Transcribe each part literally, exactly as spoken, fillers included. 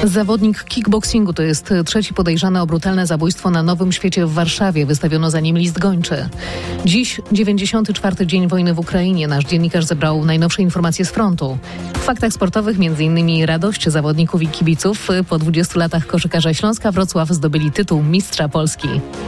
Zawodnik kickboxingu to jest trzeci podejrzany o brutalne zabójstwo na Nowym Świecie w Warszawie. Wystawiono za nim list gończy. Dziś dziewięćdziesiąty czwarty dzień wojny w Ukrainie. Nasz dziennikarz zebrał najnowsze informacje z frontu. W faktach sportowych m.in. radość zawodników i kibiców. Po dwudziestu latach koszykarza Śląska Wrocław zdobyli tytuł mistrza Polski.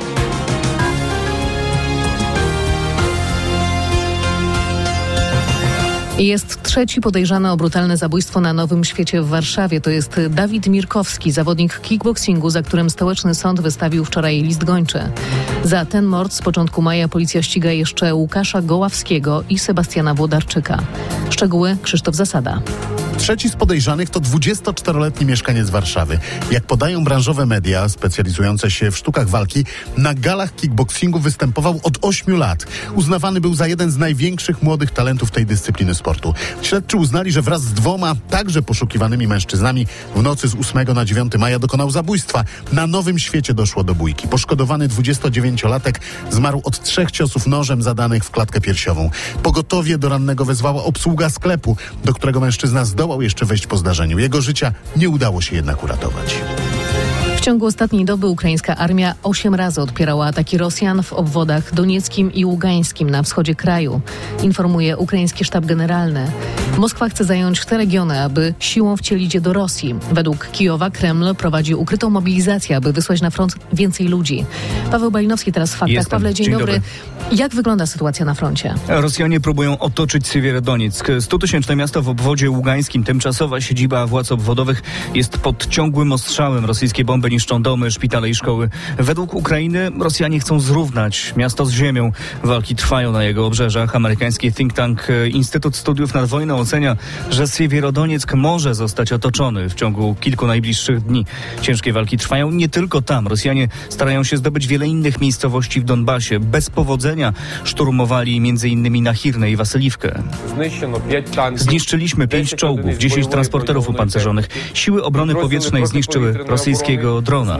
Jest trzeci podejrzany o brutalne zabójstwo na Nowym Świecie w Warszawie. To jest Dawid Mirkowski, zawodnik kickboxingu, za którym stołeczny sąd wystawił wczoraj list gończy. Za ten mord z początku maja policja ściga jeszcze Łukasza Goławskiego i Sebastiana Włodarczyka. Szczegóły Krzysztof Zasada. Trzeci z podejrzanych to dwudziestoczteroletni mieszkaniec Warszawy. Jak podają branżowe media specjalizujące się w sztukach walki, na galach kickboxingu występował od ośmiu lat. Uznawany był za jeden z największych młodych talentów tej dyscypliny sportu. Śledczy uznali, że wraz z dwoma także poszukiwanymi mężczyznami w nocy z ósmego na dziewiąty maja dokonał zabójstwa. Na Nowym Świecie doszło do bójki. Poszkodowany dwudziestodziewięciolatek zmarł od trzech ciosów nożem zadanych w klatkę piersiową. Pogotowie do rannego wezwała obsługa sklepu, do którego mężczyzna zdołał jeszcze wejść po zdarzeniu. Jego życia nie udało się jednak uratować. W ciągu ostatniej doby ukraińska armia osiem razy odpierała ataki Rosjan w obwodach donieckim i ługańskim na wschodzie kraju, informuje ukraiński sztab generalny. Moskwa chce zająć te regiony, aby siłą wcielić je do Rosji. Według Kijowa Kreml prowadzi ukrytą mobilizację, aby wysłać na front więcej ludzi. Paweł Balinowski teraz w faktach. Jestem. Pawle, dzień, dzień dobry. dobry. Jak wygląda sytuacja na froncie? Rosjanie próbują otoczyć Siewierodonieck. Stutysięczne miasto w obwodzie ługańskim. Tymczasowa siedziba władz obwodowych jest pod ciągłym ostrzałem. Rosyjskie bomby niszczą domy, szpitale i szkoły. Według Ukrainy Rosjanie chcą zrównać miasto z ziemią. Walki trwają na jego obrzeżach. Amerykański think tank Instytut Studiów nad Wojną ocenia, że Siewierodonieck może zostać otoczony w ciągu kilku najbliższych dni. Ciężkie walki trwają nie tylko tam. Rosjanie starają się zdobyć wiele innych miejscowości w Donbasie. Bez powodzenia szturmowali między innymi Nachirne i Wasyliwkę. Zniszczyliśmy pięć czołgów, dziesięć transporterów opancerzonych. Siły obrony powietrznej zniszczyły rosyjskiego drona.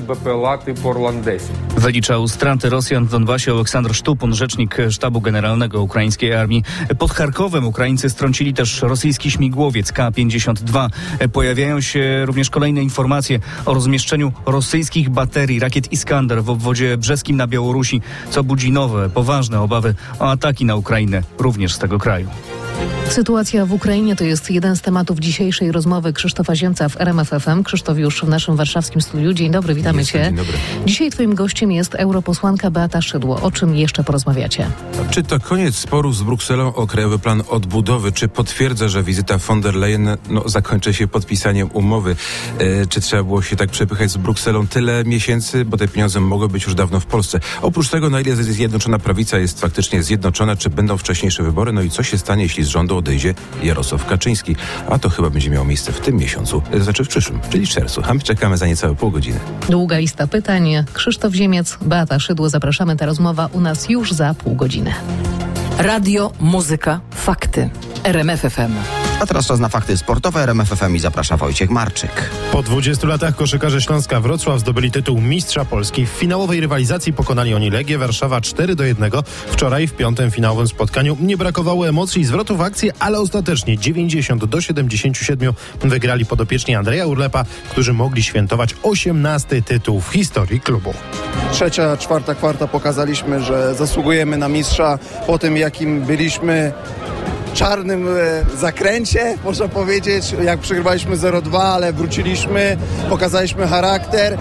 Wyliczał straty Rosjan w Donbasie Oleksandr Sztupun, rzecznik sztabu generalnego ukraińskiej armii. Pod Charkowem Ukraińcy strącili też rosyjski śmigłowiec K pięćdziesiąt dwa. Pojawiają się również kolejne informacje o rozmieszczeniu rosyjskich baterii rakiet Iskander w obwodzie brzeskim na Białorusi, co budzi nowe, poważne obawy o ataki na Ukrainę również z tego kraju. Sytuacja w Ukrainie to jest jeden z tematów dzisiejszej rozmowy Krzysztofa Ziemca w R M F F M. Krzysztof już w naszym warszawskim studiu. Dzień dobry, witamy Jestem, Cię. dzień dobry. Dzisiaj Twoim gościem jest europosłanka Beata Szydło. O czym jeszcze porozmawiacie? Czy to koniec sporu z Brukselą o Krajowy Plan Odbudowy? Czy potwierdza, że wizyta von der Leyen no, zakończy się podpisaniem umowy? E, czy trzeba było się tak przepychać z Brukselą tyle miesięcy, bo te pieniądze mogły być już dawno w Polsce? Oprócz tego, na ile Zjednoczona Prawica jest faktycznie zjednoczona, czy będą wcześniejsze wybory? No i co się stanie, jeśli z rządu odejdzie Jarosław Kaczyński? A to chyba będzie miało miejsce w tym miesiącu, to znaczy w przyszłym, czyli w czerwcu. A my czekamy za niecałe pół godziny. Długa lista pytań. Krzysztof Ziemiec, Beata Szydło. Zapraszamy. Ta rozmowa u nas już za pół godziny. Radio, muzyka, fakty. R M F F M. A teraz czas na fakty sportowe. R M F F M i zaprasza Wojciech Marczyk. Po dwudziestu latach koszykarze Śląska Wrocław zdobyli tytuł mistrza Polski. W finałowej rywalizacji pokonali oni Legię Warszawa cztery do jednego. Wczoraj w piątym finałowym spotkaniu nie brakowało emocji i zwrotów akcji, ale ostatecznie dziewięćdziesiąt do siedemdziesięciu siedmiu wygrali podopieczni Andrzeja Urlepa, którzy mogli świętować osiemnasty tytuł w historii klubu. Trzecia, czwarta kwarta pokazaliśmy, że zasługujemy na mistrza po tym, jakim byliśmy czarnym e, zakręcie, można powiedzieć, jak przegrywaliśmy zero dwa, ale wróciliśmy, pokazaliśmy charakter.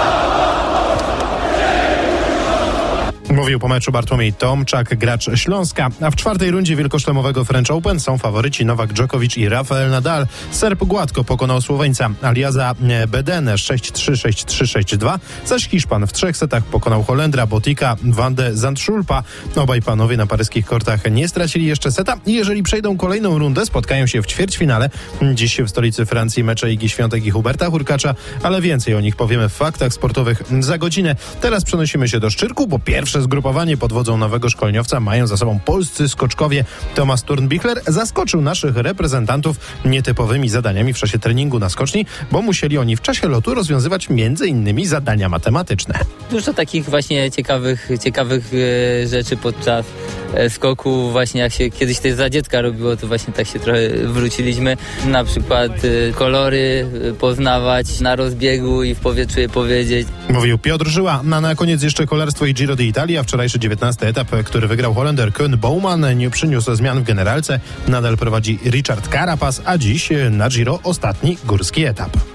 Mówił po meczu Bartłomiej Tomczak, gracz Śląska, a w czwartej rundzie wielkoszlemowego French Open są faworyci Nowak Dżokowicz i Rafael Nadal. Serb gładko pokonał Słoweńca Aliaza Bedene sześć trzy, sześć trzy, sześć dwa, zaś Hiszpan w trzech setach pokonał Holendra Botika van de Zandschulpa. Obaj panowie na paryskich kortach nie stracili jeszcze seta i jeżeli przejdą kolejną rundę, spotkają się w ćwierćfinale. Dziś w stolicy Francji mecze Igi Świątek i Huberta Hurkacza, ale więcej o nich powiemy w faktach sportowych za godzinę. Teraz przenosimy się do Szczyrku, bo pierwsze zgrupowanie pod wodzą nowego szkoleniowca mają za sobą polscy skoczkowie. Tomasz Turnbichler zaskoczył naszych reprezentantów nietypowymi zadaniami w czasie treningu na skoczni, bo musieli oni w czasie lotu rozwiązywać między innymi zadania matematyczne. Dużo takich właśnie ciekawych, ciekawych e, rzeczy podczas skoku, właśnie jak się kiedyś też za dziecka robiło, to właśnie tak się trochę wróciliśmy. Na przykład kolory poznawać na rozbiegu i w powietrzu je powiedzieć. Mówił Piotr Żyła. Na, na koniec jeszcze kolarstwo i Giro d'Italia. Wczorajszy dziewiętnasty etap, który wygrał Holender Koen Bouwman, nie przyniósł zmian w generalce. Nadal prowadzi Richard Carapaz, a dziś na Giro ostatni górski etap.